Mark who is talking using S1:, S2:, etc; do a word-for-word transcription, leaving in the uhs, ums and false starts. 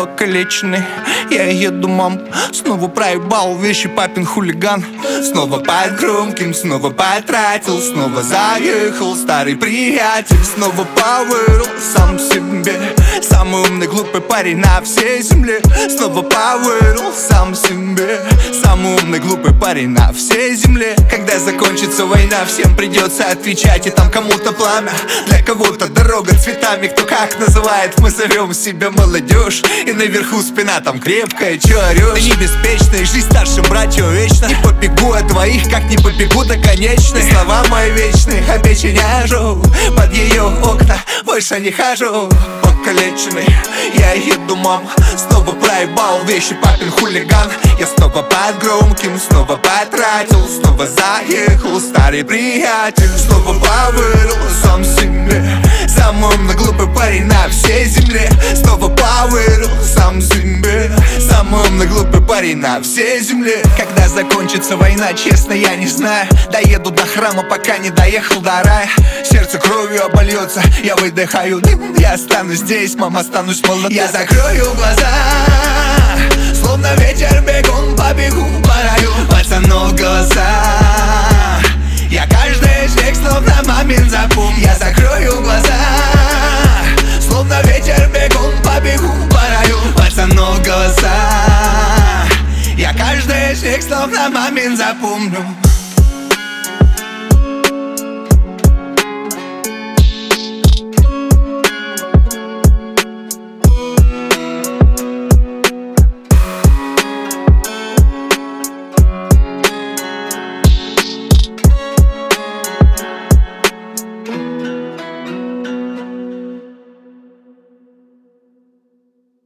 S1: покалеченный. Я еду, мам, снова проебал вещи папин хулиган. Снова под громким, снова потратил, снова заехал старый приятель. Снова повырыл сам себе, самый умный глупый парень на всей земле. Снова повырыл сам себе, самый умный глупый парень на всей земле. Когда закончится война, всем придется отвечать. И там кому-то пламя, для кого-то дорога цветами. Кто как называет, мы зовем себя молодежь. И наверху спина там крепкая, чё орёшь? Да не беспечная, жизнь старшим братьям вечно. Не побегу от двоих, как не побегу до конечной. И слова мои вечные, обещаняжу, под ее окна больше не хожу. Покалеченный, я еду, мам, снова проебал вещи папин хулиган. Я снова под громким, снова потратил, снова заехал старый приятель. Снова повырыл сам себе, самый умный глупый парень на всей земле. Снова повырыл сам себе, самый умный глупый парень на всей земле. Когда закончится война, честно, я не знаю. Доеду до храма, пока не доехал до рая. Сердце кровью обольется, я выдыхаю дым. Я останусь здесь, мама, останусь молодым. Я закрою глаза, словно ветер бегун, побегу по раю. Пацанов голоса, я каждый шаг словно момент запомню. Я закрою глаза, словно ветер бегун, побегу по раю. Пацанов голоса, я каждый шаг словно момент запомню.